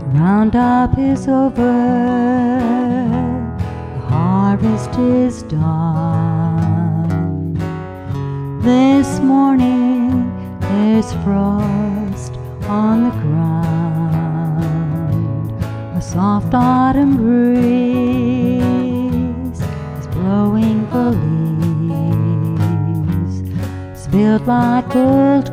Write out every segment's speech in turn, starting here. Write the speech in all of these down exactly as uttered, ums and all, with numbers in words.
Roundup is over, the harvest is done. This morning there's frost on the ground. A soft autumn breeze is blowing the leaves, spilled like gold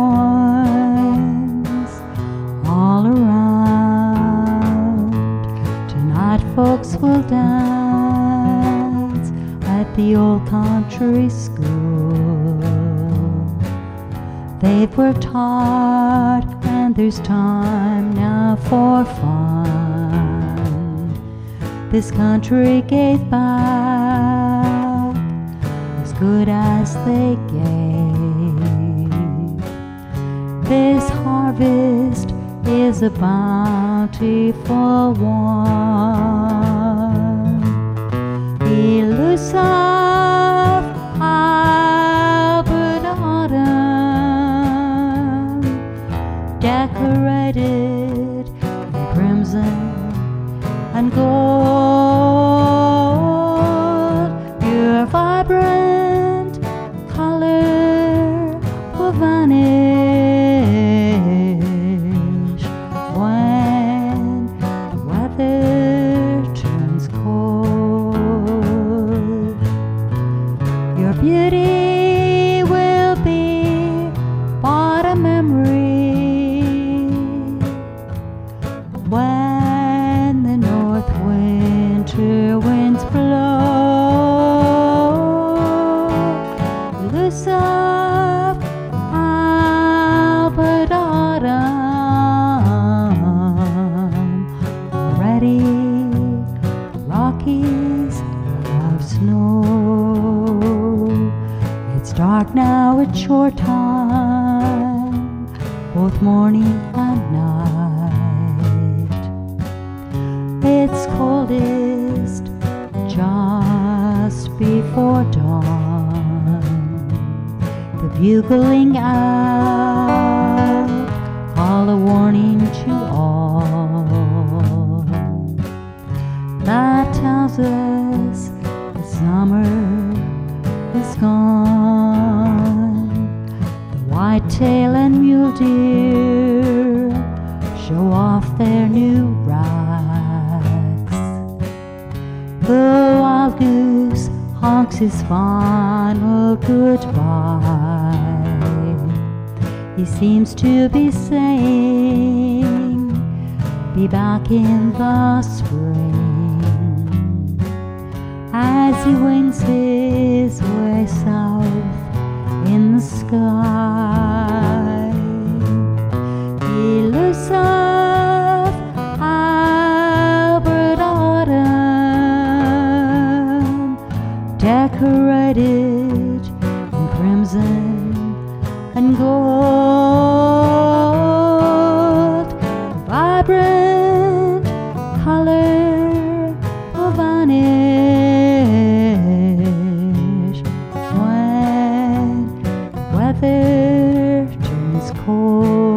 coins all around. Tonight folks will dance at the old country school. They've worked hard and there's time now for fun. This country gave back as good as they gave. This harvest is a bountiful one. Elusive Albert Autumn, decorated in crimson and gold, your vibrant color will vanish when the weather turns cold. Your beauty will be but a memory when the north winter winds blow. Elusive Albert Autumn, already the Rockies have snow. It's dark now, it's short time, both morning and night. It's coldest just before dawn. The bugling out, all a warning to all. That tells us the summer is gone. The whitetail and mule deer show off their new racks. The wild goose honks his final goodbye. He seems to be saying, be back in the spring, as he wings his way south in the sky. Elusive Albert Autumn, decorated in crimson and gold, vibrant color will vanish when the weather turns cold.